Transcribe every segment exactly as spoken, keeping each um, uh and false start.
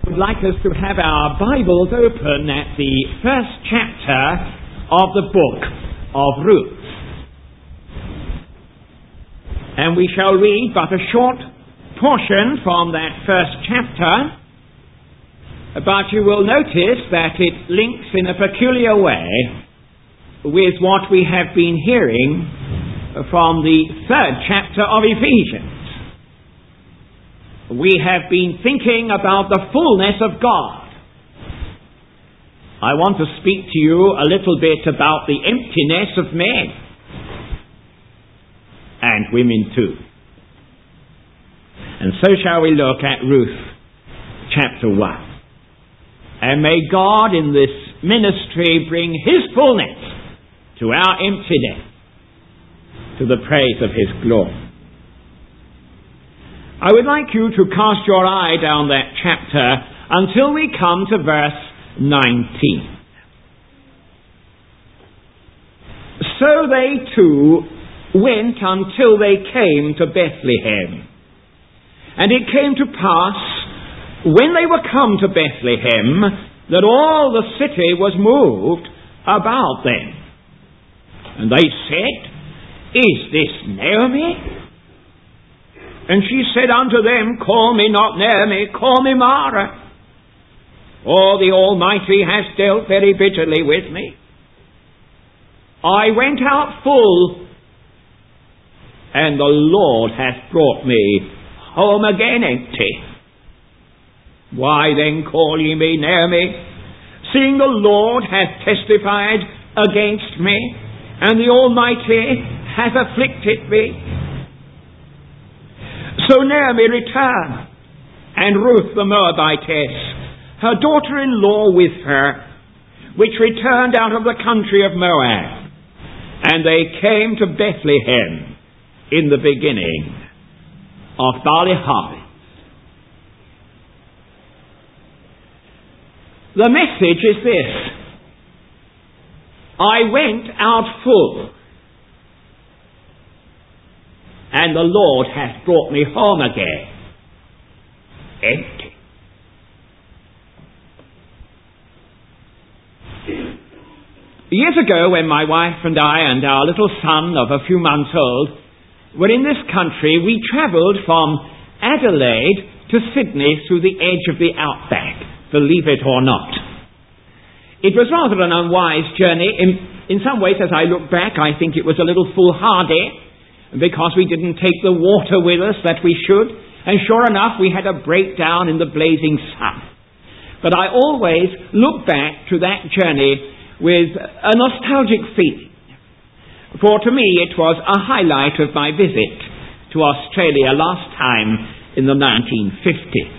would like us to have our Bibles open at the first chapter of the book of Ruth. And we shall read but a short portion from that first chapter, but you will notice that it links in a peculiar way with what we have been hearing from the third chapter of Ephesians. We have been thinking about the fullness of God. I want to speak to you a little bit about the emptiness of men and women too. And so shall we look at Ruth chapter one. And may God in this ministry bring His fullness to our emptiness, to the praise of His glory. I would like you to cast your eye down that chapter until we come to verse nineteen. So they too went until they came to Bethlehem. And it came to pass, when they were come to Bethlehem, that all the city was moved about them. And they said, Is this Naomi? And she said unto them, Call me not Naomi, call me Mara. For the Almighty has dealt very bitterly with me. I went out full, and the Lord hath brought me home again empty. Why then call ye me Naomi, seeing the Lord hath testified against me, and the Almighty hath afflicted me? So Naomi returned, and Ruth the Moabitess, her daughter-in-law with her, which returned out of the country of Moab. And they came to Bethlehem in the beginning of barley harvest. The message is this: I went out full, and the Lord hath brought me home again empty. Years ago, when my wife and I and our little son of a few months old were in this country, we travelled from Adelaide to Sydney through the edge of the outback, believe it or not. It was rather an unwise journey. In, in some ways, as I look back, I think it was a little foolhardy, because we didn't take the water with us that we should, and sure enough we had a breakdown in the blazing sun. But I always look back to that journey with a nostalgic feeling, for to me it was a highlight of my visit to Australia last time in the nineteen fifties.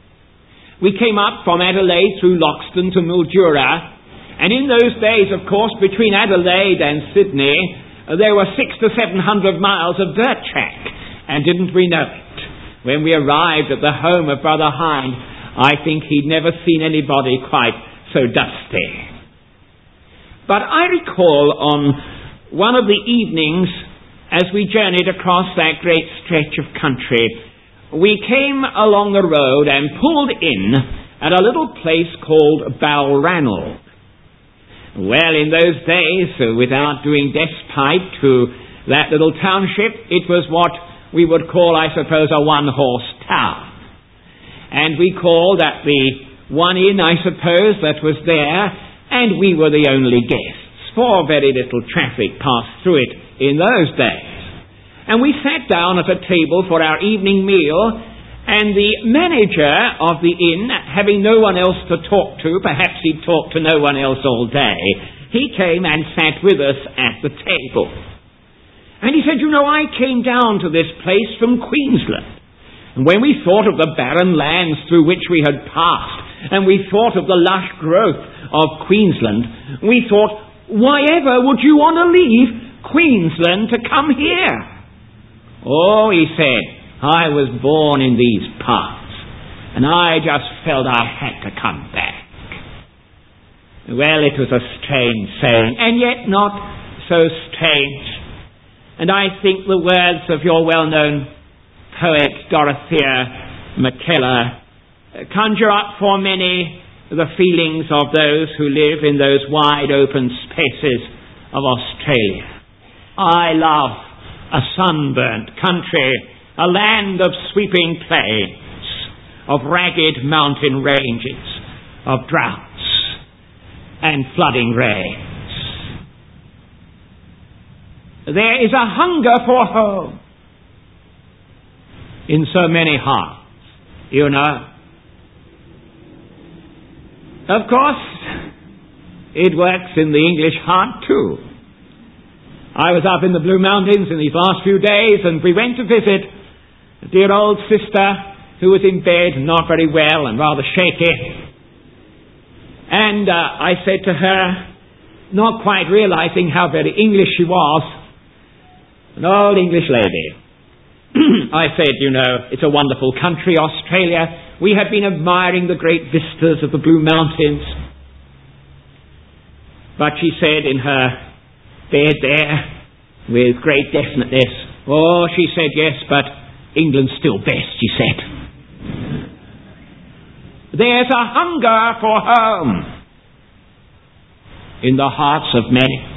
We came up from Adelaide through Loxton to Mildura, and in those days, of course, between Adelaide and Sydney, there were six to seven hundred miles of dirt track, and didn't we know it? When we arrived at the home of Brother Hind, I think he'd never seen anybody quite so dusty. But I recall on one of the evenings, as we journeyed across that great stretch of country, we came along the road and pulled in at a little place called Balranald. Well, in those days, uh, without doing despite to that little township, it was what we would call, I suppose, a one-horse town. And we called at the one inn, I suppose, that was there, and we were the only guests, for very little traffic passed through it in those days. And we sat down at a table for our evening meal, and the manager of the inn, having no one else to talk to, perhaps he'd talked to no one else all day, he came and sat with us at the table. And he said, You know, I came down to this place from Queensland. And when we thought of the barren lands through which we had passed, and we thought of the lush growth of Queensland, we thought, why ever would you want to leave Queensland to come here? Oh, he said, I was born in these parts, and I just felt I had to come back. Well, it was a strange saying, and yet not so strange. And I think the words of your well-known poet Dorothea McKellar conjure up for many the feelings of those who live in those wide open spaces of Australia. I love a sunburnt country, a land of sweeping plains, of ragged mountain ranges, of droughts and flooding rains. There is a hunger for home in so many hearts, you know. Of course, it works in the English heart too. I was up in the Blue Mountains in these last few days, and we went to visit a dear old sister who was in bed, not very well and rather shaky. And uh, I said to her, not quite realizing how very English she was, an old English lady, I said, you know, it's a wonderful country, Australia. We had been admiring the great vistas of the Blue Mountains. But she said in her bed there, with great definiteness, oh, she said, yes, but England's still best, she said. There's a hunger for home in the hearts of many.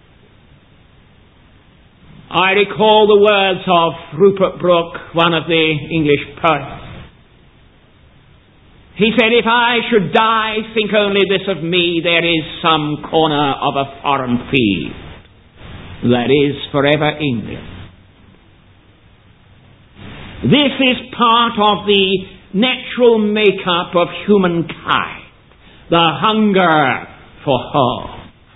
I recall the words of Rupert Brooke, one of the English poets. He said, if I should die, think only this of me, there is some corner of a foreign field that is forever England. This is part of the natural makeup of humankind, the hunger for home.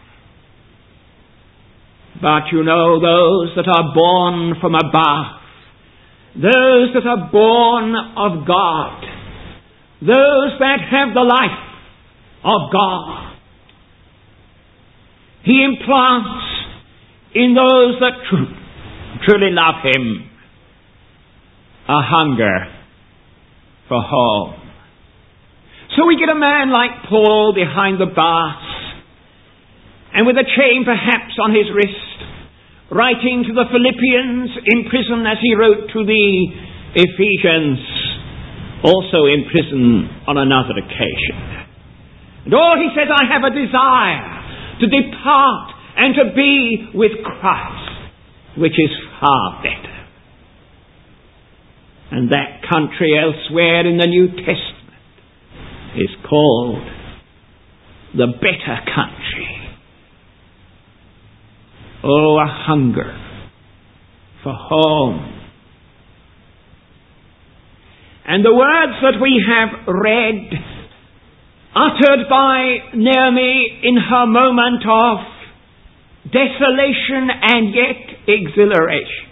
But you know, those that are born from above, those that are born of God, those that have the life of God, He implants in those that tr- truly love Him a hunger for home. So we get a man like Paul behind the bars, and with a chain perhaps on his wrist, writing to the Philippians in prison as he wrote to the Ephesians, also in prison on another occasion. And oh, he says, I have a desire to depart and to be with Christ, which is far better. And that country elsewhere in the New Testament is called the better country. Oh, a hunger for home. And the words that we have read, uttered by Naomi in her moment of desolation and yet exhilaration.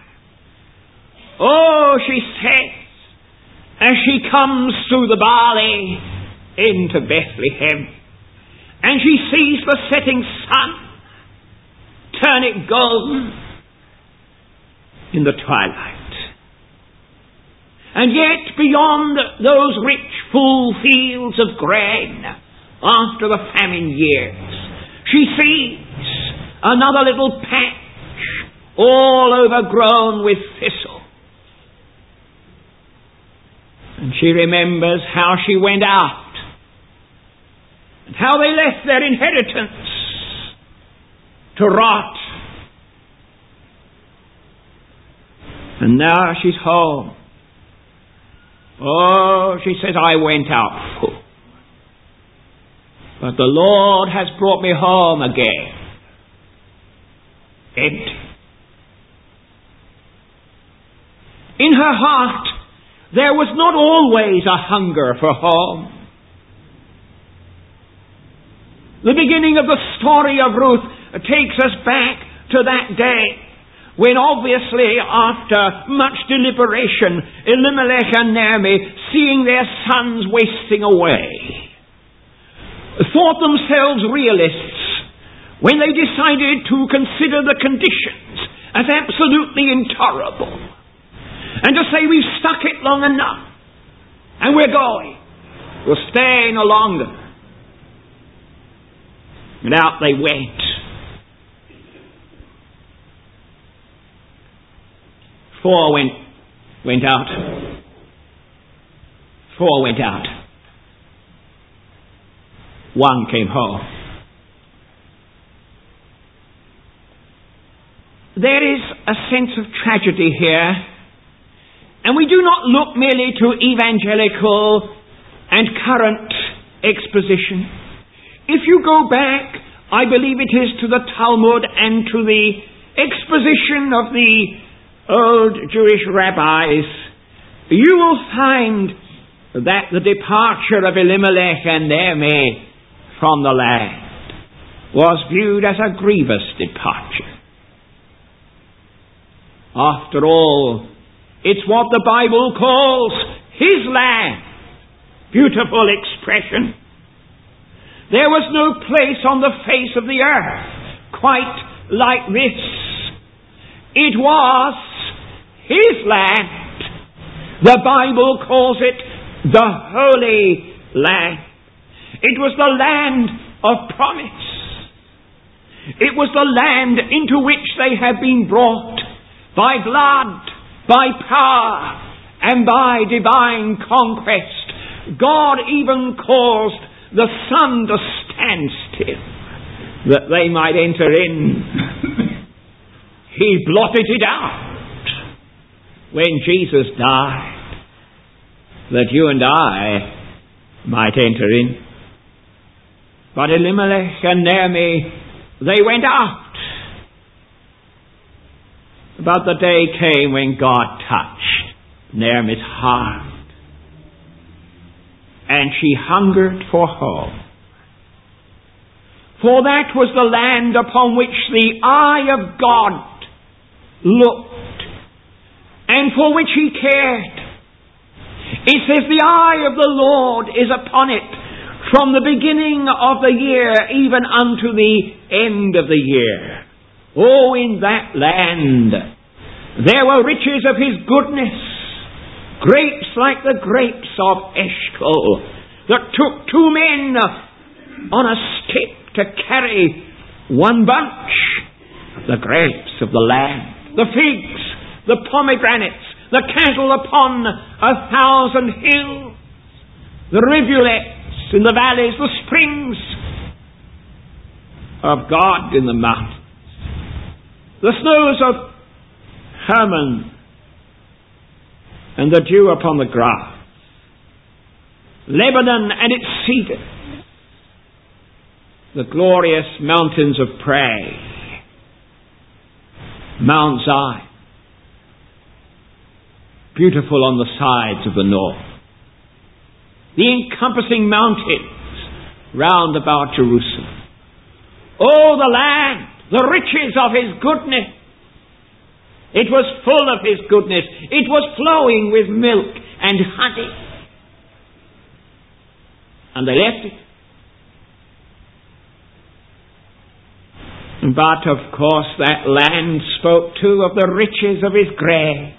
Oh, she says, as she comes through the barley into Bethlehem, and she sees the setting sun turn it gold in the twilight. And yet beyond those rich full fields of grain after the famine years, she sees another little patch all overgrown with thistle. And she remembers how she went out and how they left their inheritance to rot. And now she's home. Oh, she says, I went out full, but the Lord has brought me home again empty. In her heart, there was not always a hunger for home. The beginning of the story of Ruth takes us back to that day when, obviously, after much deliberation, Elimelech and Naomi, seeing their sons wasting away, thought themselves realists when they decided to consider the conditions as absolutely intolerable and to say, we've stuck it long enough and we're going. We'll stay no longer. And out they went. Four went, went out. Four went out. One came home. There is a sense of tragedy here, and we do not look merely to evangelical and current exposition. If you go back, I believe it is to the Talmud and to the exposition of the old Jewish rabbis, you will find that the departure of Elimelech and Naomi from the land was viewed as a grievous departure. After all, it's what the Bible calls his land. Beautiful expression. There was no place on the face of the earth quite like this. It was his land. The Bible calls it the Holy Land. It was the land of promise. It was the land into which they had been brought by blood, by power, and by divine conquest. God even caused the sun to stand still, that they might enter in. He blotted it out when Jesus died, that you and I might enter in. But Elimelech and Naomi, they went out. But the day came when God touched Naomi's heart, and she hungered for home. For that was the land upon which the eye of God looked, and for which he cared. It says the eye of the Lord is upon it from the beginning of the year even unto the end of the year. Oh, in that land there were riches of his goodness, grapes like the grapes of Eshcol, that took two men on a stick to carry one bunch. The grapes of the land, the figs, the pomegranates, the cattle upon a thousand hills, the rivulets in the valleys, the springs of God in the mountains, the snows of Hermon, and the dew upon the grass, Lebanon and its cedars, the glorious mountains of praise, Mount Zion, beautiful on the sides of the north, the encompassing mountains round about Jerusalem. Oh, the land, the riches of his goodness. It was full of his goodness. It was flowing with milk and honey. And they left it. But of course that land spoke too of the riches of his grace.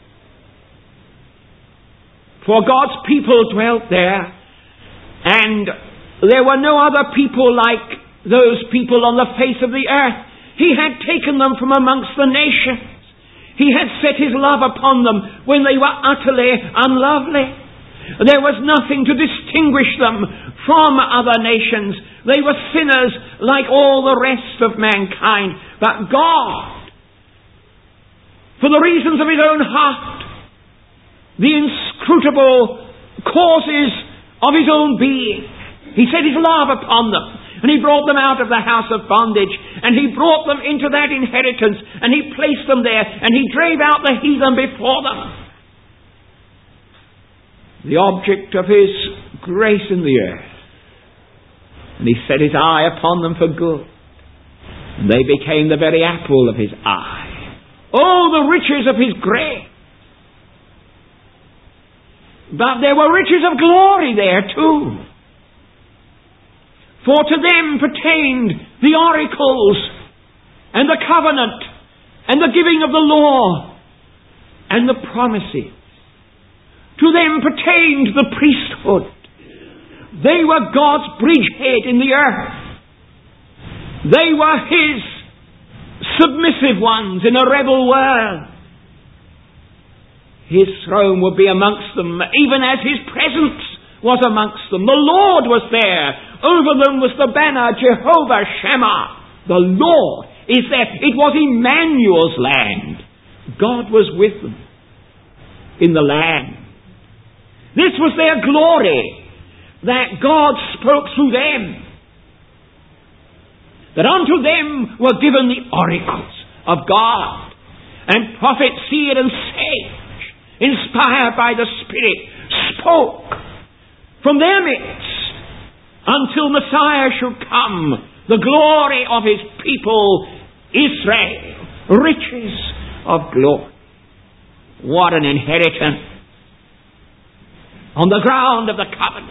For God's people dwelt there, and there were no other people like those people on the face of the earth. He had taken them from amongst the nations. He had set his love upon them when they were utterly unlovely. There was nothing to distinguish them from other nations. They were sinners like all the rest of mankind. But God, for the reasons of his own heart, the inscrutable causes of his own being, he set his love upon them. And he brought them out of the house of bondage, and he brought them into that inheritance, and he placed them there, and he drave out the heathen before them. The object of his grace in the earth. And he set his eye upon them for good. And they became the very apple of his eye. Oh, the riches of his grace! But there were riches of glory there too. For to them pertained the oracles and the covenant and the giving of the law and the promises. To them pertained the priesthood. They were God's bridgehead in the earth. They were his submissive ones in a rebel world. His throne would be amongst them, even as his presence was amongst them. The Lord was there. Over them was the banner, Jehovah Shammah. The Lord is there. It was Emmanuel's land. God was with them in the land. This was their glory, that God spoke through them. That unto them were given the oracles of God, and prophets, seer and sage, inspired by the Spirit, spoke from their midst until Messiah should come, the glory of his people, Israel, riches of glory. What an inheritance on the ground of the covenant.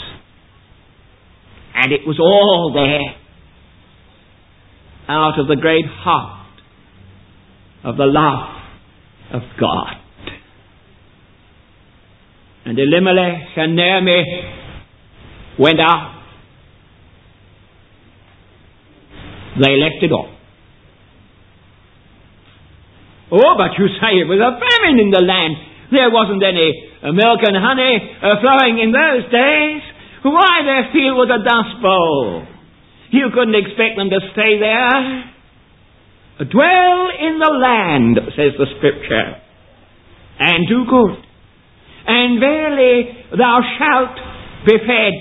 And it was all there out of the great heart of the love of God. And Elimelech and Naomi went out. They left it all. Oh, but you say it was a famine in the land. There wasn't any milk and honey uh, flowing in those days. Why, their field was a dust bowl. You couldn't expect them to stay there. Dwell in the land, says the Scripture, and do good. And verily thou shalt be fed.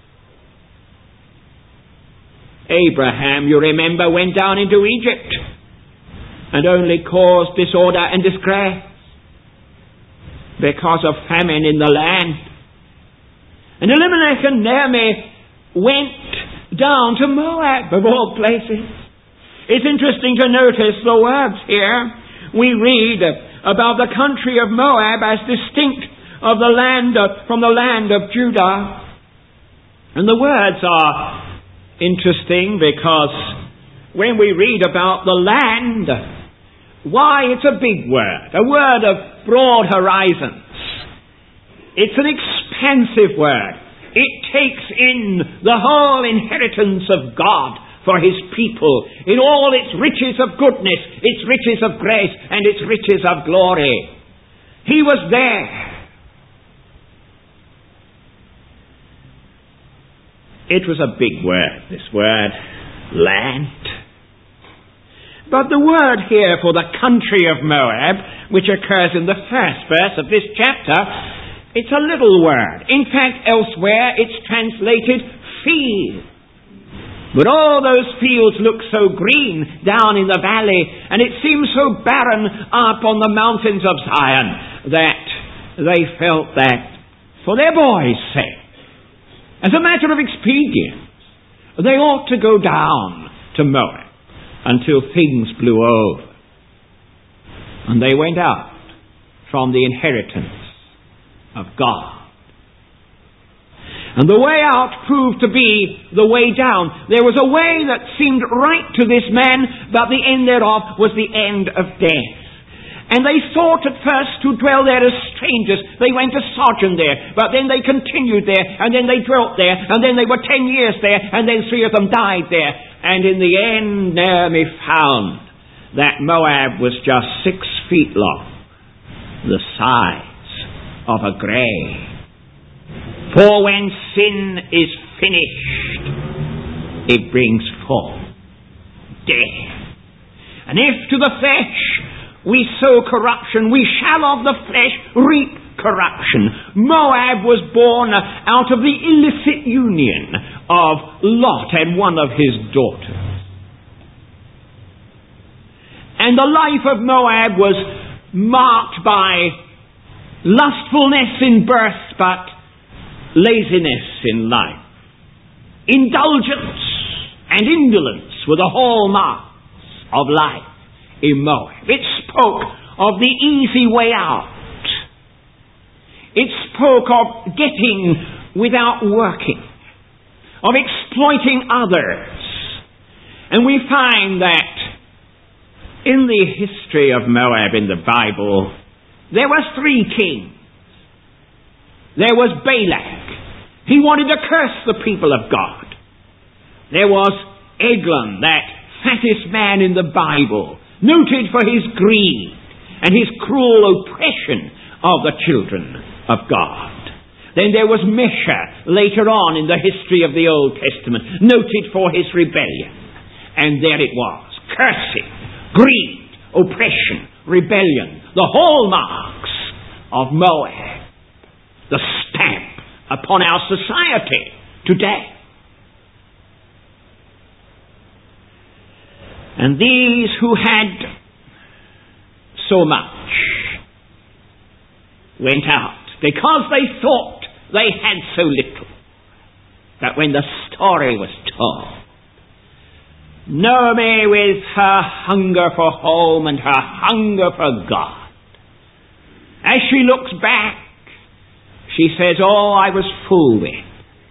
Abraham, you remember, went down into Egypt and only caused disorder and disgrace because of famine in the land. And Elimelech and Naomi went down to Moab, of all places. It's interesting to notice the words here. We read about the country of Moab as distinct of the land of, from the land of Judah. And the words are interesting because when we read about the land, why, it's a big word, a word of broad horizons. It's an expansive word. It takes in the whole inheritance of God for his people in all its riches of goodness, its riches of grace, and its riches of glory. He was there. It was a big word, this word, land. But the word here for the country of Moab, which occurs in the first verse of this chapter, it's a little word. In fact, elsewhere it's translated field. But all those fields look so green down in the valley, and it seems so barren up on the mountains of Zion, that they felt that for their boys' sake, as a matter of expedience, they ought to go down to Moab until things blew over. And they went out from the inheritance of God. And the way out proved to be the way down. There was a way that seemed right to this man, but the end thereof was the end of death. And they thought at first to dwell there as strangers. They went to sojourn there, but then they continued there, and then they dwelt there, and then they were ten years there, and then three of them died there. And in the end, Naomi found that Moab was just six feet long, the size of a grave. For when sin is finished, it brings forth death. And if to the flesh we sow corruption, we shall of the flesh reap corruption. Moab was born out of the illicit union of Lot and one of his daughters. And the life of Moab was marked by lustfulness in birth, but laziness in life. Indulgence and indolence were the hallmarks of life in Moab. It spoke of the easy way out. It spoke of getting without working, of exploiting others. And we find that in the history of Moab in the Bible, there were three kings. There was Balak. He wanted to curse the people of God. There was Eglon, that fattest man in the Bible, noted for his greed and his cruel oppression of the children of God. Then there was Mesha, later on in the history of the Old Testament, noted for his rebellion. And there it was, cursing, greed, oppression, rebellion, the hallmarks of Moab, the stamp upon our society today. And these who had so much went out because they thought they had so little, that when the story was told, Naomi, with her hunger for home and her hunger for God, as she looks back, she says, oh, I was full then.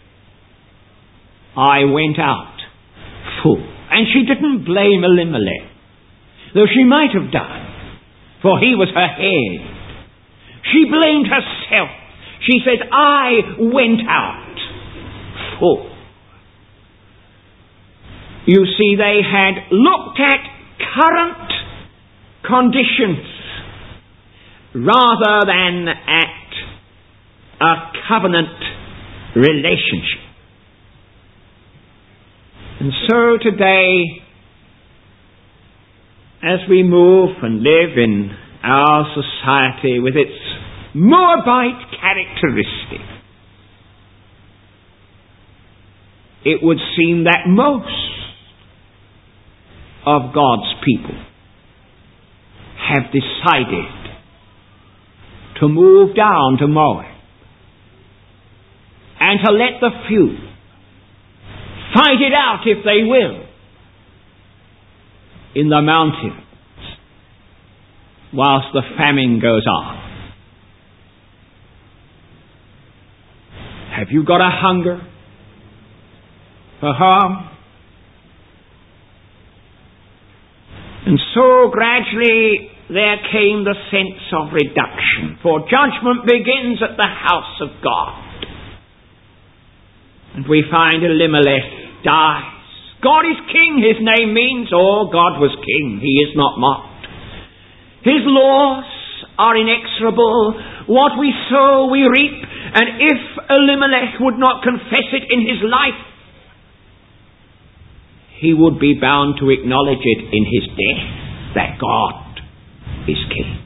I went out full. And she didn't blame Elimelech, though she might have done, for he was her head. She blamed herself. She said, I went out full. You see, they had looked at current conditions rather than at a covenant relationship. And so today, as we move and live in our society with its Moabite characteristic, it would seem that most of God's people have decided to move down to Moab and to let the few fight it out, if they will, in the mountains whilst the famine goes on. Have you got a hunger for harm? And so gradually there came the sense of reduction, for judgment begins at the house of God. And we find Elimelech dies. God is king, his name means. Oh, God was king. He is not mocked. His laws are inexorable. What we sow, we reap. And if Elimelech would not confess it in his life, he would be bound to acknowledge it in his death, that God is king.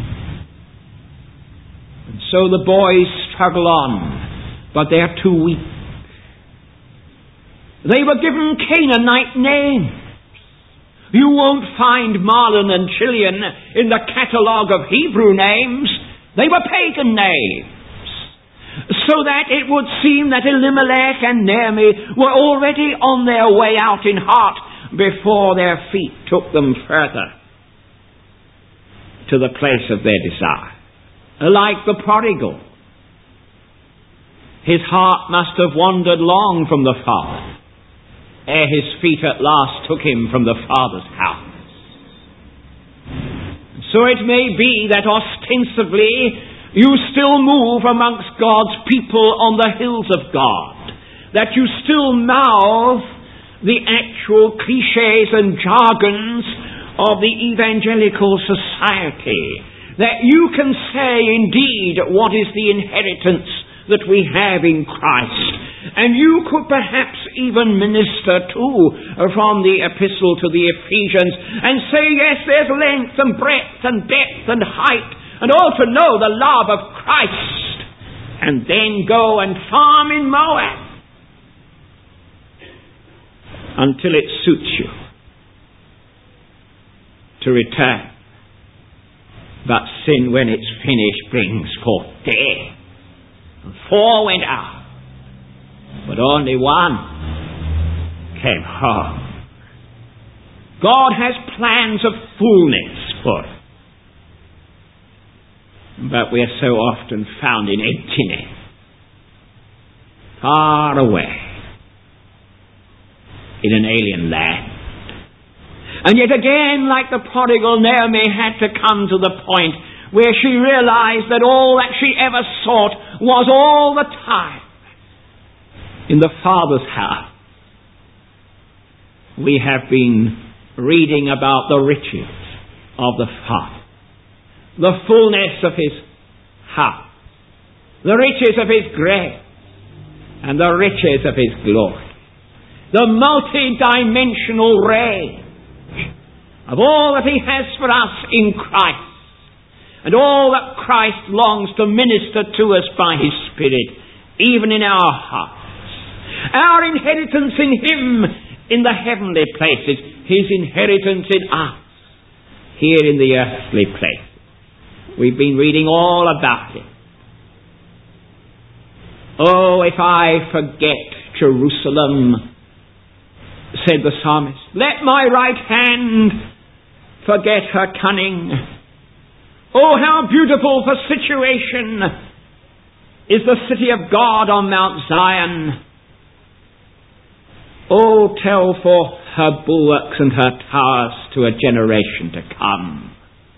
And so the boys struggle on, but they're too weak. They were given Canaanite names. You won't find Marlon and Chilion in the catalogue of Hebrew names. They were pagan names. So that it would seem that Elimelech and Naomi were already on their way out in heart before their feet took them further to the place of their desire. Like the prodigal, his heart must have wandered long from the Father, ere his feet at last took him from the Father's house. So it may be that ostensibly you still move amongst God's people on the hills of God, that you still mouth the actual cliches and jargons of the evangelical society, that you can say indeed what is the inheritance that we have in Christ. And you could perhaps even minister too from the epistle to the Ephesians and say, yes, there's length and breadth and depth and height, and all to know the love of Christ, and then go and farm in Moab until it suits you to return. But sin, when it's finished, brings forth death. And four went out, but only one came home. God has plans of fullness for us, but we are so often found in emptiness, far away, in an alien land. And yet again, like the prodigal, Naomi had to come to the point where she realized that all that she ever sought was all the time in the Father's house. We have been reading about the riches of the Father, the fullness of his power, the riches of His grace, and the riches of His glory. The multi-dimensional range of all that He has for us in Christ, and all that Christ longs to minister to us by His Spirit, even in our hearts. Our inheritance in Him in the heavenly places, His inheritance in us here in the earthly places. We've been reading all about it. Oh, if I forget Jerusalem, said the psalmist, let my right hand forget her cunning. Oh, how beautiful for situation is the city of God on Mount Zion. Oh, tell forth her bulwarks and her towers to a generation to come.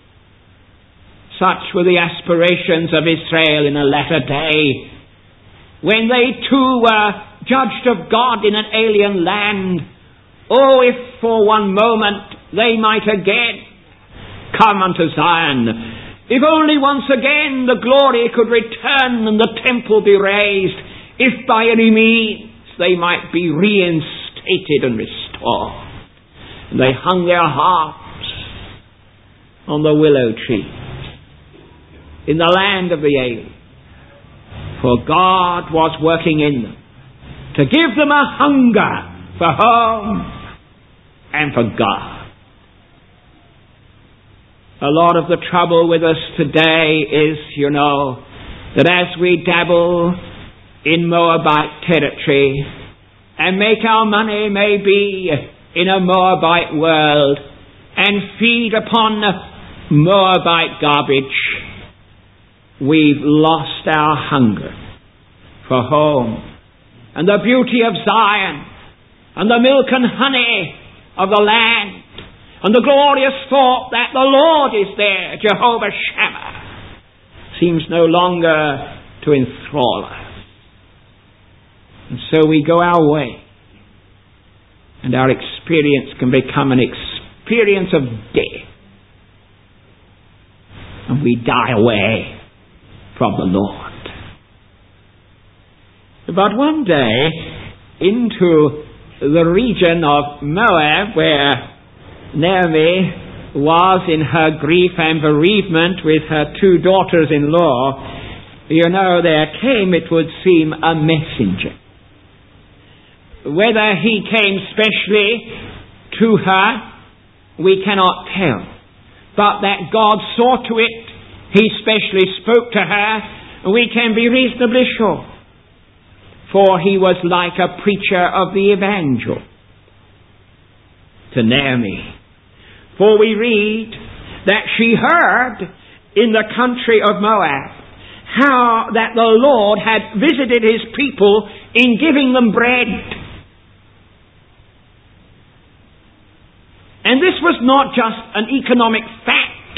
Such were the aspirations of Israel in a latter day, when they too were judged of God in an alien land. Oh, if for one moment they might again come unto Zion. If only once again the glory could return and the temple be raised. If by any means they might be reinstated and restored. And they hung their harps on the willow tree in the land of the alien. For God was working in them to give them a hunger for home and for God. A lot of the trouble with us today is, you know, that as we dabble in Moabite territory and make our money maybe in a Moabite world and feed upon Moabite garbage, we've lost our hunger for home and the beauty of Zion and the milk and honey of the land and the glorious thought that the Lord is there, Jehovah Shammah, seems no longer to enthrall us. And so we go our way, and our experience can become an experience of death, and we die away from the Lord. But one day, into the region of Moab, where Naomi was in her grief and bereavement with her two daughters-in-law, you know, there came, it would seem, a messenger. Whether he came specially to her, we cannot tell. But that God saw to it, He specially spoke to her, we can be reasonably sure. For he was like a preacher of the evangel to Naomi. For we read that she heard in the country of Moab how that the Lord had visited His people in giving them bread. And this was not just an economic fact.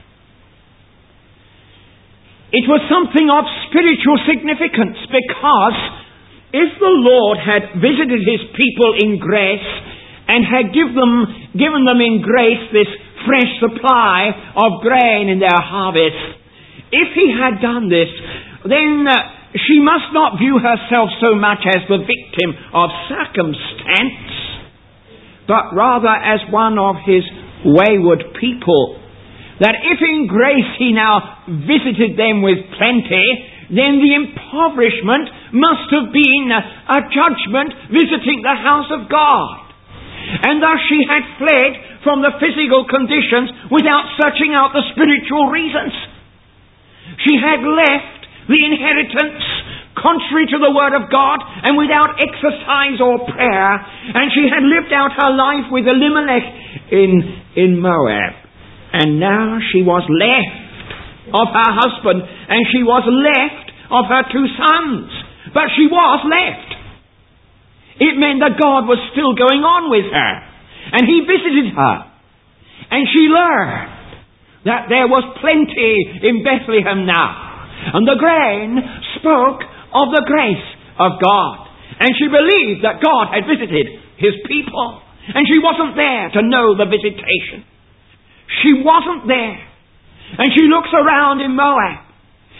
It was something of spiritual significance, because if the Lord had visited His people in grace and had give them, given them in grace this fresh supply of grain in their harvest, if He had done this, then uh, she must not view herself so much as the victim of circumstance, but rather as one of His wayward people. That if in grace He now visited them with plenty, then the impoverishment must have been a judgment visiting the house of God. And thus she had fled from the physical conditions without searching out the spiritual reasons. She had left the inheritance contrary to the Word of God and without exercise or prayer, and she had lived out her life with Elimelech in, in Moab. And now she was left of her husband, and she was left of her two sons. But she was left. It meant that God was still going on with her, and He visited her, and she learned that there was plenty in Bethlehem now, and the grain spoke of the grace of God, and she believed that God had visited His people, and she wasn't there to know the visitation. She wasn't there. And she looks around in Moab,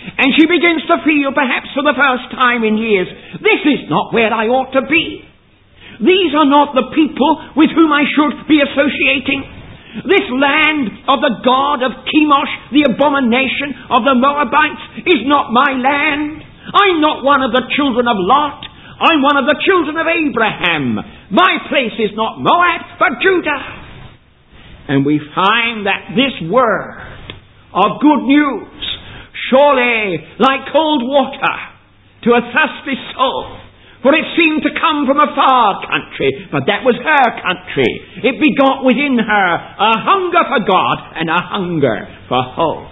And she begins to feel, perhaps for the first time in years, this is not where I ought to be. These are not the people with whom I should be associating. This land of the god of Chemosh, the abomination of the Moabites, is not my land. I'm not one of the children of Lot. I'm one of the children of Abraham. My place is not Moab, but Judah. And we find that this word of good news, surely like cold water to a thirsty soul, for it seemed to come from a far country, but that was her country. It begot within her a hunger for God and a hunger for hope.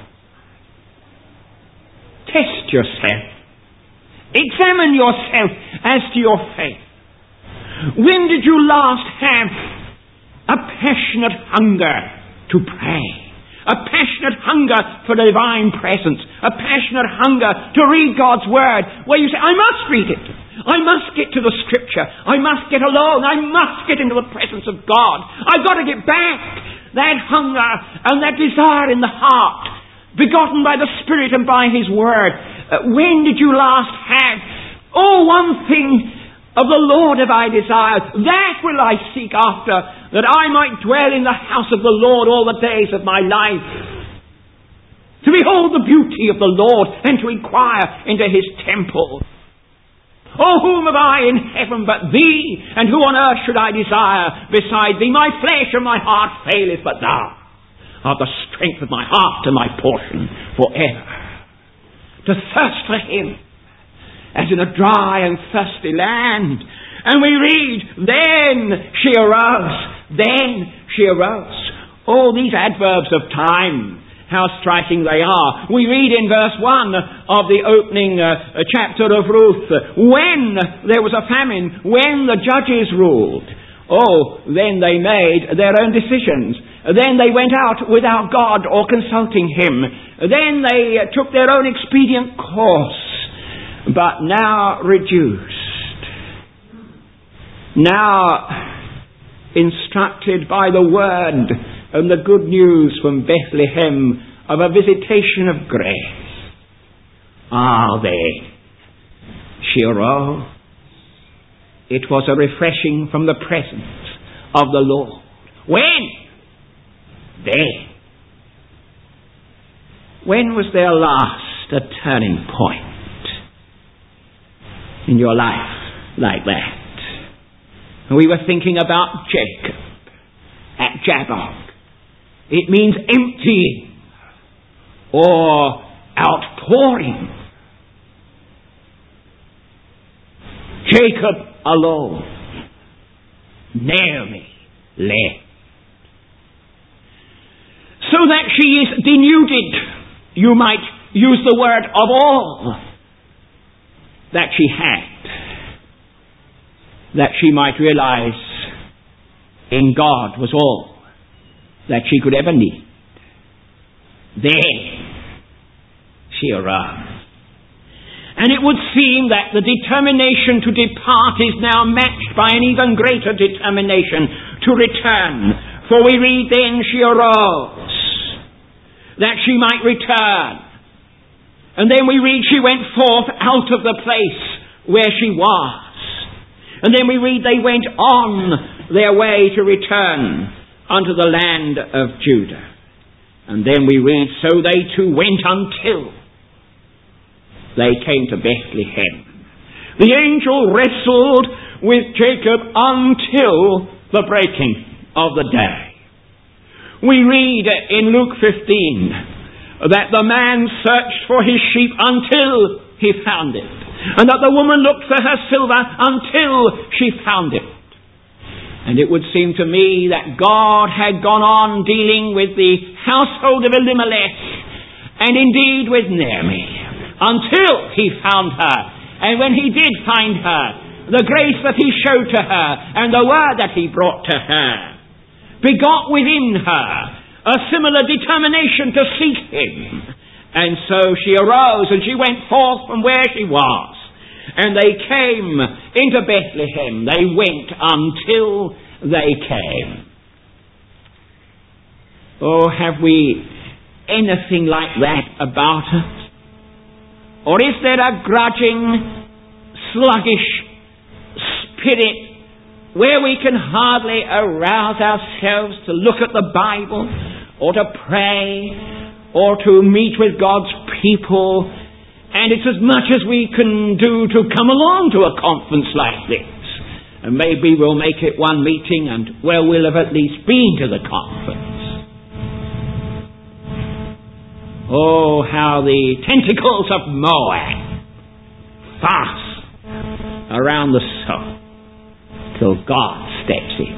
Test yourself. Examine yourself as to your faith. When did you last have a passionate hunger to pray? A passionate hunger for the divine presence? A passionate hunger to read God's Word, where you say, I must read it. I must get to the Scripture. I must get alone. I must get into the presence of God. I've got to get back. That hunger and that desire in the heart, begotten by the Spirit and by His Word. Uh, when did you last have, oh, one thing of the Lord have I desired, that will I seek after, that I might dwell in the house of the Lord all the days of my life. To behold the beauty of the Lord and to inquire into His temple. Oh, whom have I in heaven but Thee? And who on earth should I desire beside Thee? My flesh and my heart faileth, but Thou art the strength of my heart and my portion forever. To thirst for Him as in a dry and thirsty land. And we read, then she arose, then she arose. All these adverbs of time, how striking they are. We read in verse one of the opening uh, chapter of Ruth, when there was a famine, when the judges ruled, oh, then they made their own decisions. Then they went out without God or consulting Him. Then they uh, took their own expedient course, but now reduced. Now instructed by the word and the good news from Bethlehem of a visitation of grace. Ah, they. She arose. It was a refreshing from the presence of the Lord. When? Then. When was there last a turning point in your life like that? We were thinking about Jacob at Jabbok. It means emptying or outpouring. Jacob alone. Naomi left. So that she is denuded, you might use the word, of all that she had. That she might realize in God was all that she could ever need. Then she arose. And it would seem that the determination to depart is now matched by an even greater determination to return. For we read, then she arose, that she might return. And then we read, she went forth out of the place where she was. And then we read, they went on their way to return unto the land of Judah. And then we read, so they too went until they came to Bethlehem. The angel wrestled with Jacob until the breaking of the day. We read in Luke fifteen that the man searched for his sheep until he found it, and that the woman looked for her silver until she found it. And it would seem to me that God had gone on dealing with the household of Elimelech, and indeed with Naomi, until he found her. And when he did find her, the grace that he showed to her and the word that he brought to her begot within her a similar determination to seek him. And so she arose and she went forth from where she was. And they came into Bethlehem. They went until they came. Oh, have we anything like that about us? Or is there a grudging, sluggish spirit where we can hardly arouse ourselves to look at the Bible or to pray or to meet with God's people, and it's as much as we can do to come along to a conference like this? And maybe we'll make it one meeting and, well, we'll have at least been to the conference. Oh, how the tentacles of Moab fast around the soul till God steps in.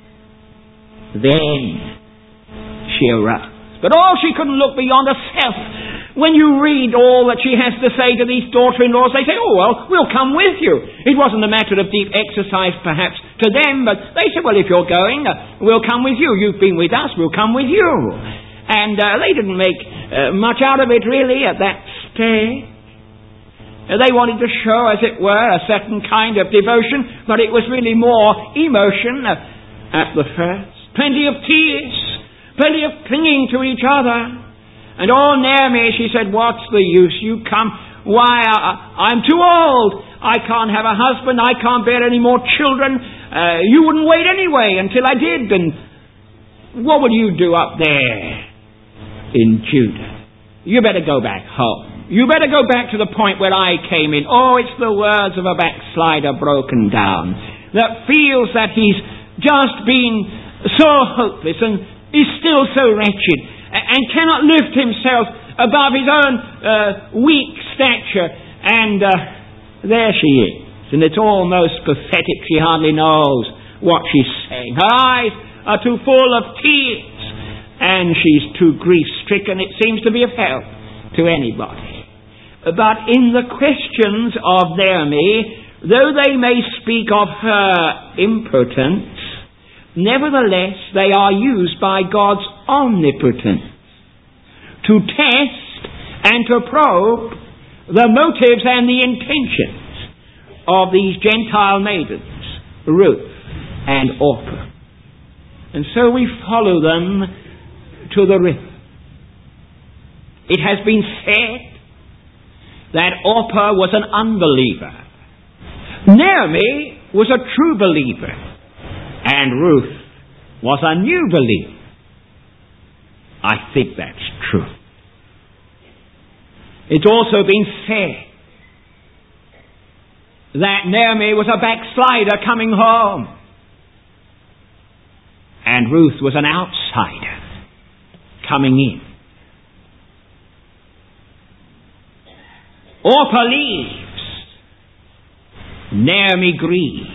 Then she arose. But all she couldn't look beyond herself. When you read all that she has to say to these daughter-in-laws, they say, oh, well, we'll come with you. It wasn't a matter of deep exercise, perhaps, to them, but they said, well, if you're going, uh, we'll come with you. You've been with us, we'll come with you. And uh, they didn't make uh, much out of it, really, at that stage. Uh, they wanted to show, as it were, a certain kind of devotion, but it was really more emotion uh, at the first. Plenty of tears, plenty of clinging to each other. And oh, Naomi, she said, what's the use? You come. Why, I, I'm too old. I can't have a husband. I can't bear any more children. Uh, you wouldn't wait anyway until I did. And what would you do up there in Judah? You better go back home. You better go back to the point where I came in. Oh, it's the words of a backslider broken down, that feels that he's just been so hopeless and is still so wretched and cannot lift himself above his own uh, weak stature. And uh, there she is. And it's almost pathetic. She hardly knows what she's saying. Her eyes are too full of tears. And she's too grief-stricken, it seems, to be of help to anybody. But in the questions of Naomi, though they may speak of her impotence, nevertheless they are used by God's omnipotence to test and to probe the motives and the intentions of these Gentile maidens, Ruth and Orpah. And so we follow them to the river. It has been said that Orpah was an unbeliever. Naomi was a true believer. And Ruth was a new believer. I think that's true. It's also been said that Naomi was a backslider coming home. And Ruth was an outsider coming in. Orpah leaves. Naomi grieves.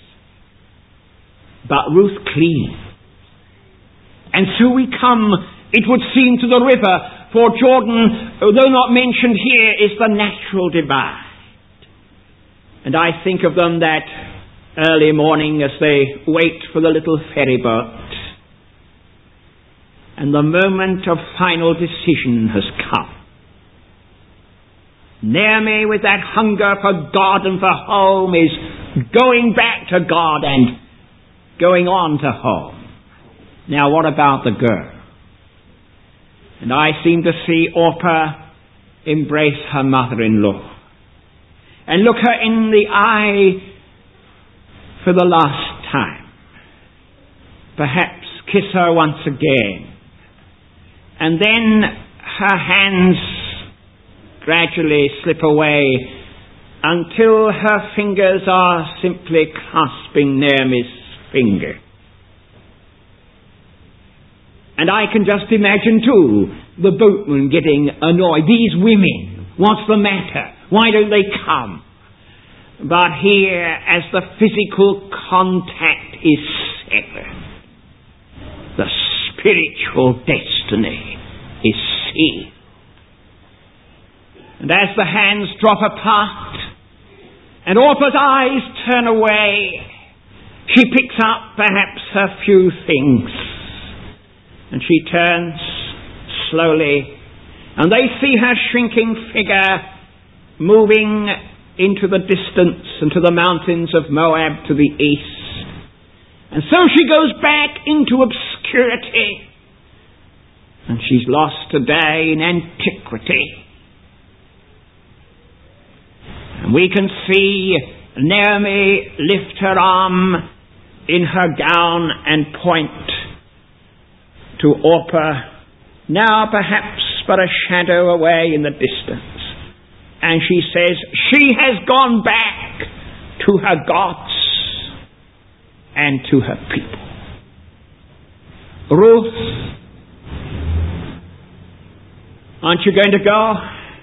But Ruth cleaves. And so we come, it would seem, to the river, for Jordan, though not mentioned here, is the natural divide. And I think of them that early morning as they wait for the little ferry boat. And the moment of final decision has come. Naomi, with that hunger for God and for home, is going back to God and going on to home. Now, what about the girl? And I seem to see Orpah embrace her mother-in-law and look her in the eye for the last time. Perhaps kiss her once again. And then her hands gradually slip away until her fingers are simply clasping Naomi's finger. And I can just imagine too the boatman getting annoyed. These women, what's the matter? Why don't they come? But here, as the physical contact is severed, the spiritual destiny is sealed. And as the hands drop apart and Orpah's eyes turn away, she picks up perhaps her few things and she turns slowly, and they see her shrinking figure moving into the distance and to the mountains of Moab to the east. And so she goes back into obscurity, and she's lost today in antiquity. We can see Naomi lift her arm in her gown and point to Orpah, now perhaps but a shadow away in the distance. And she says, she has gone back to her gods and to her people. Ruth, aren't you going to go?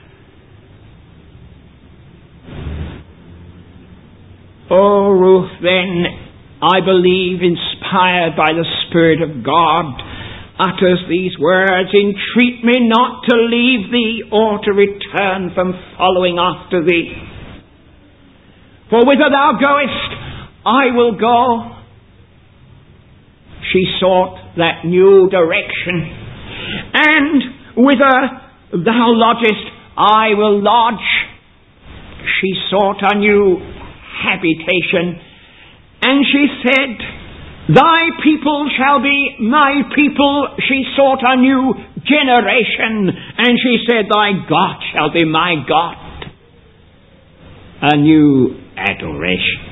Oh, Ruth, then, I believe, inspired by the Spirit of God, utters these words, entreat me not to leave thee or to return from following after thee. For whither thou goest, I will go. She sought that new direction. And whither thou lodgest, I will lodge. She sought a new habitation. And she said, thy people shall be my people. She sought a new generation. And she said, thy God shall be my God. A new adoration.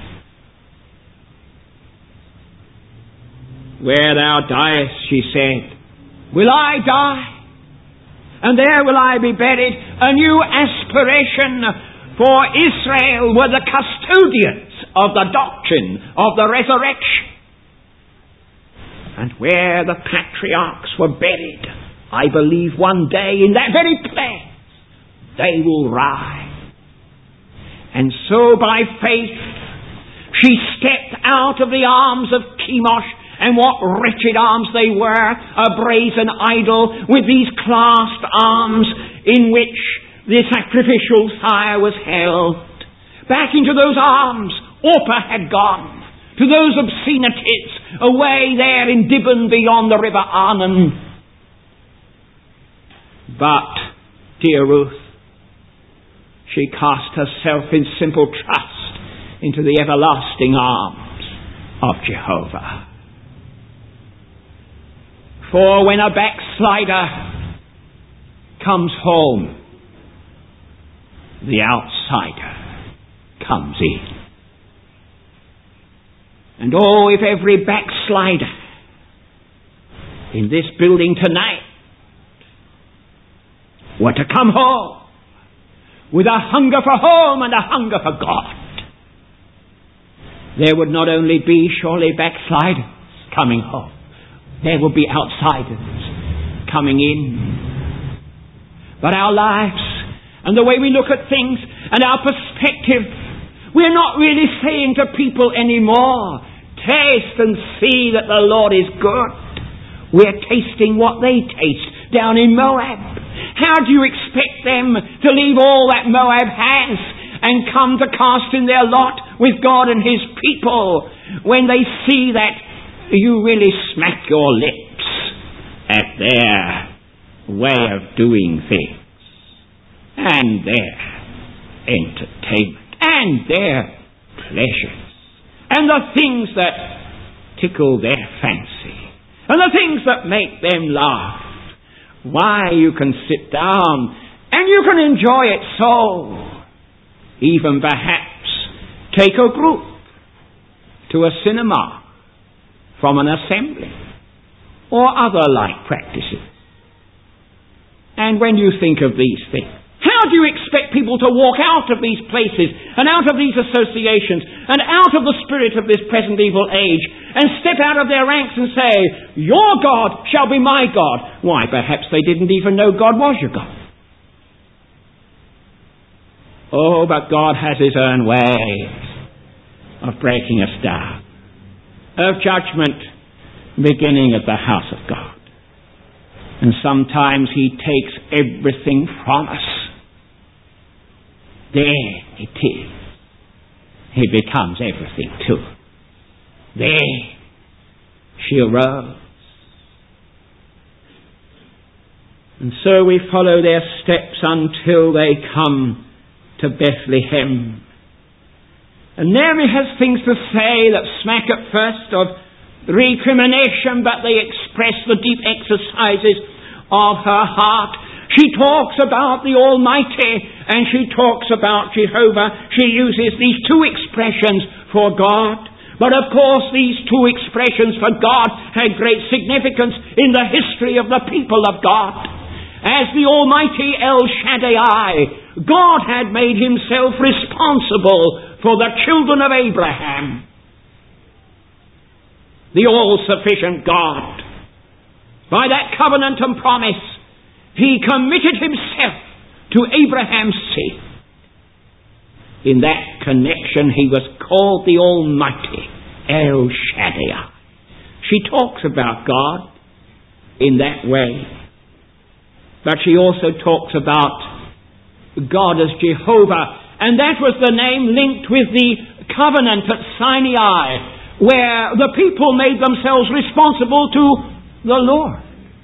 Where thou diest, she said, will I die, and there will I be buried. A new aspiration, for Israel were the custodians of the doctrine of the resurrection. And where the patriarchs were buried, I believe one day in that very place they will rise. And so by faith she stepped out of the arms of Chemosh. And what wretched arms they were, a brazen idol with these clasped arms in which the sacrificial fire was held. Back into those arms Orpah had gone, to those obscenities away there in Dibon beyond the river Arnon. But, dear Ruth, she cast herself in simple trust into the everlasting arms of Jehovah. For when a backslider comes home, the outsider comes in. And oh, if every backslider in this building tonight were to come home with a hunger for home and a hunger for God, there would not only be surely backsliders coming home, there will be outsiders coming in. But our lives and the way we look at things and our perspective, we're not really saying to people anymore, taste and see that the Lord is good. We're tasting what they taste down in Moab. How do you expect them to leave all that Moab has and come to cast in their lot with God and His people when they see that you really smack your lips at their way of doing things and their entertainment and their pleasures and the things that tickle their fancy and the things that make them laugh? Why, you can sit down and you can enjoy it so. Even perhaps take a group to a cinema from an assembly or other like practices. And when you think of these things, how do you expect people to walk out of these places and out of these associations and out of the spirit of this present evil age and step out of their ranks and say, your God shall be my God? Why, perhaps they didn't even know God was your God. Oh, but God has His own ways of breaking us down, of judgment beginning at the house of God. And sometimes He takes everything from us. There it is. He becomes everything too. There she arose. And so we follow their steps until they come to Bethlehem. And Naomi has things to say that smack at first of recrimination, but they express the deep exercises of her heart. She talks about the Almighty, and she talks about Jehovah. She uses these two expressions for God. But of course, these two expressions for God had great significance in the history of the people of God. As the Almighty El Shaddai, God had made himself responsible for the children of Abraham. The all-sufficient God. By that covenant and promise, he committed himself to Abraham's seed. In that connection, he was called the Almighty, El Shaddai. She talks about God in that way. But she also talks about God as Jehovah. And that was the name linked with the covenant at Sinai, where the people made themselves responsible to the Lord.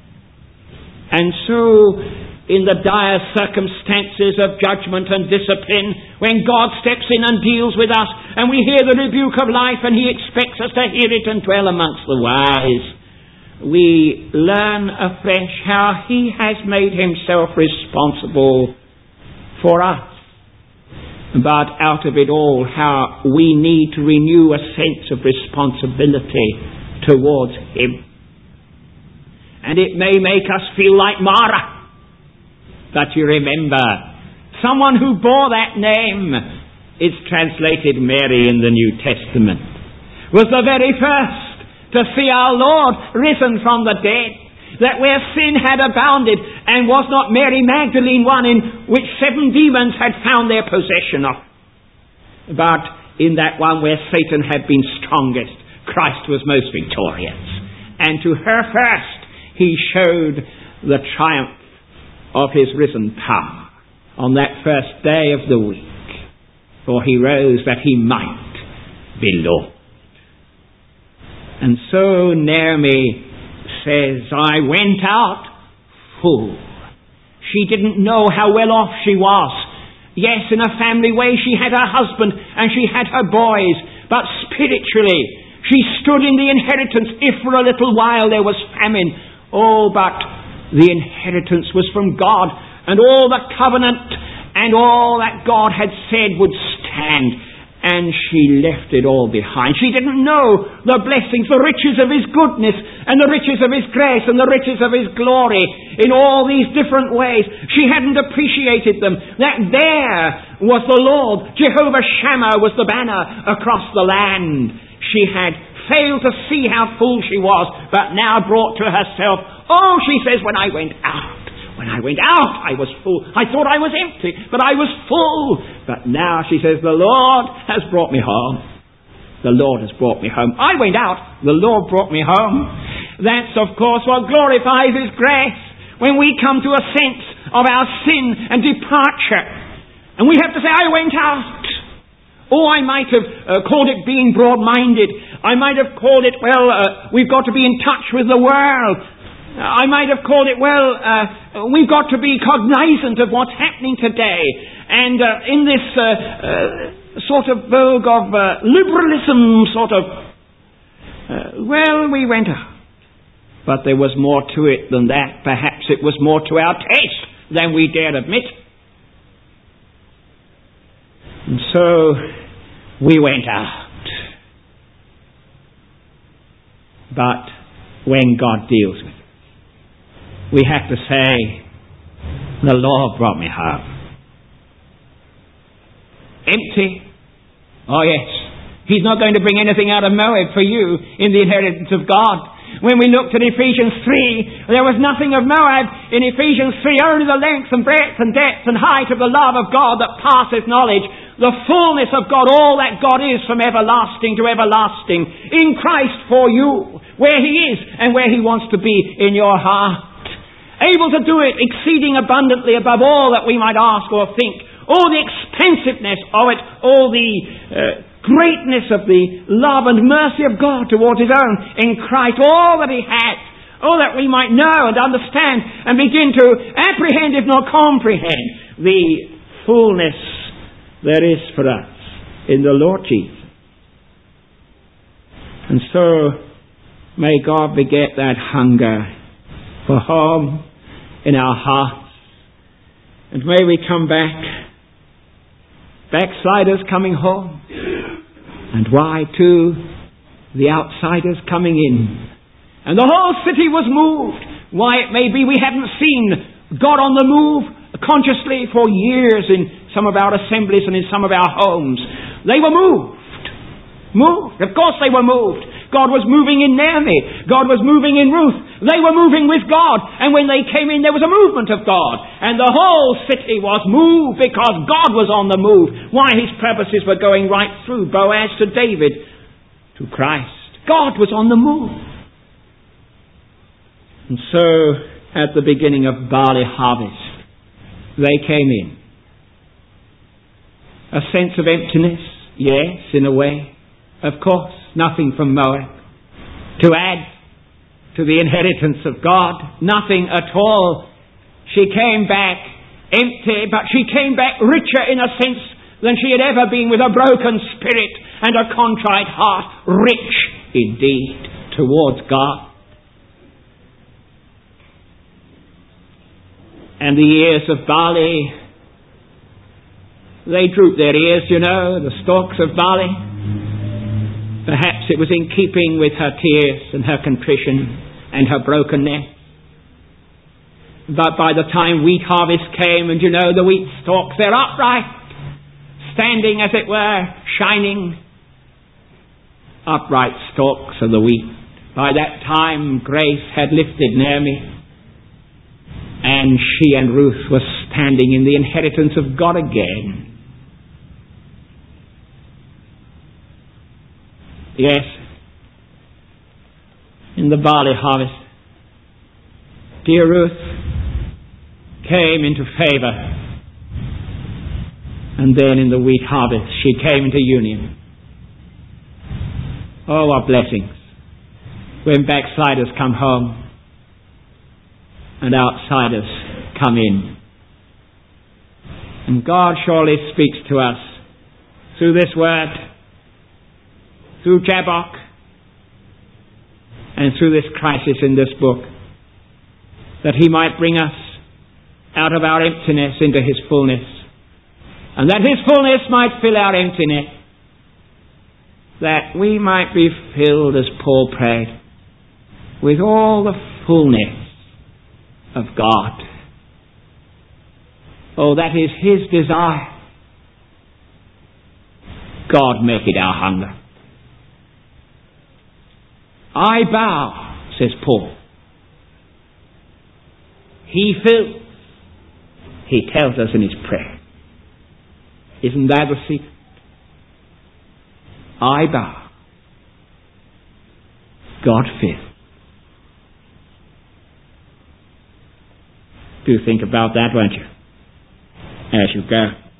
And so, in the dire circumstances of judgment and discipline, when God steps in and deals with us, and we hear the rebuke of life, and he expects us to hear it and dwell amongst the wise, we learn afresh how he has made himself responsible for us. But out of it all, how we need to renew a sense of responsibility towards him. And it may make us feel like Mara. But you remember, someone who bore that name, it's translated Mary in the New Testament, was the very first to see our Lord risen from the dead. That where sin had abounded, and was not Mary Magdalene one in which seven demons had found their possession of, but in that one where Satan had been strongest, Christ was most victorious. And to her first, he showed the triumph of his risen power on that first day of the week. For he rose that he might be Lord. And so Naomi says, I went out full. She didn't know how well off she was. Yes, in a family way she had her husband and she had her boys, but spiritually she stood in the inheritance if for a little while there was famine. Oh, but the inheritance was from God, and all the covenant and all that God had said would stand. And she left it all behind. She didn't know the blessings, the riches of his goodness, and the riches of his grace, and the riches of his glory in all these different ways. She hadn't appreciated them. That there was the Lord. Jehovah Shammah was the banner across the land. She had failed to see how full she was, but now brought to herself, oh, she says, when I went out, When I went out, I was full. I thought I was empty, but I was full. But now, she says, the Lord has brought me home. The Lord has brought me home. I went out, the Lord brought me home. That's, of course, what glorifies his grace. When we come to a sense of our sin and departure, and we have to say, I went out. Oh, I might have uh, called it being broad-minded. I might have called it, well, uh, we've got to be in touch with the world. I might have called it, well, uh, we've got to be cognizant of what's happening today. And uh, in this uh, uh, sort of vogue of uh, liberalism, sort of, uh, well, we went out. But there was more to it than that. Perhaps it was more to our taste than we dared admit. And so we went out. But when God deals with it, we have to say, the Lord brought me home. Empty? Oh yes. He's not going to bring anything out of Moab for you in the inheritance of God. When we looked at Ephesians three, there was nothing of Moab in Ephesians three, only the length and breadth and depth and height of the love of God that passeth knowledge, the fullness of God, all that God is from everlasting to everlasting, in Christ for you, where he is and where he wants to be in your heart. Able to do it exceeding abundantly above all that we might ask or think. All the expensiveness of it, all the uh, greatness of the love and mercy of God towards his own in Christ, all that he has, all that we might know and understand and begin to apprehend, if not comprehend, the fullness there is for us in the Lord Jesus. And so, may God beget that hunger for home in our hearts, And may we come back, backsliders coming home, and why too, the outsiders coming in. And the whole city was moved. Why it may be we haven't seen God on the move consciously for years in some of our assemblies and in some of our homes. They were moved. Moved. Of course they were moved. God was moving in Naomi. God was moving in Ruth. They were moving with God. And when they came in, there was a movement of God. And the whole city was moved because God was on the move. Why? His purposes were going right through Boaz to David to Christ. God was on the move. And so, at the beginning of barley harvest, they came in. A sense of emptiness, yes, in a way. Of course, nothing from Moab to add to the inheritance of God. Nothing at all. She came back empty, but she came back richer in a sense than she had ever been, with a broken spirit and a contrite heart, rich indeed towards God. And the ears of barley, they droop their ears, you know, the stalks of barley. Perhaps it was in keeping with her tears and her contrition and her brokenness. But by the time wheat harvest came, and you know, the wheat stalks, they're upright, standing as it were, shining. Upright stalks of the wheat. By that time, grace had lifted Naomi. And she and Ruth were standing in the inheritance of God again. Yes, in the barley harvest, dear Ruth came into favour. And then in the wheat harvest, she came into union. Oh, what blessings when backsliders come home and outsiders come in. And God surely speaks to us through this word, through Jabbok, and through this crisis in this book, that He might bring us out of our emptiness into His fullness, and that His fullness might fill our emptiness, that we might be filled, as Paul prayed, with all the fullness of God. Oh, that is His desire. God make it our hunger. I bow, says Paul. He fills. He tells us in his prayer. Isn't that the secret? I bow. God fills. Do think about that, won't you? As you go.